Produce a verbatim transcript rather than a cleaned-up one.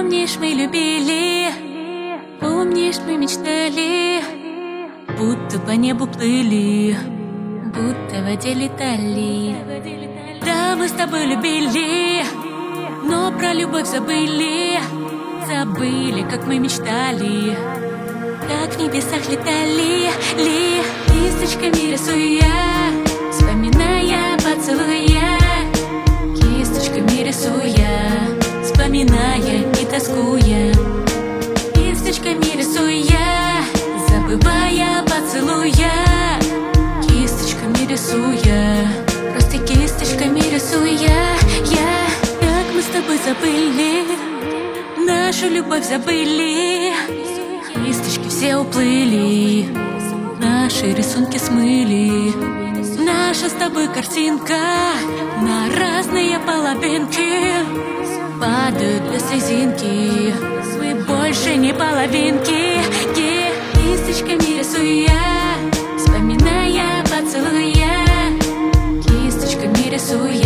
Помнишь, мы любили, помнишь, мы мечтали, будто по небу плыли, будто в воде летали. Да, мы с тобой любили, но про любовь забыли, забыли, как мы мечтали, как в небесах летали, ли. Кисточками рисуя, вспоминая поцелуя, кисточками рисуя, вспоминая и тоскуя, кисточками рисуя, забывая поцелуя, кисточками рисуя, просто кисточками рисуя. Я, как мы с тобой забыли, нашу любовь забыли, кисточки все уплыли, наши рисунки смыли. Наша с тобой картинка на разные половинки падают без слезинки, мы больше не половинки. Кисточками рисуя, вспоминая поцелуя, кисточками рисуя,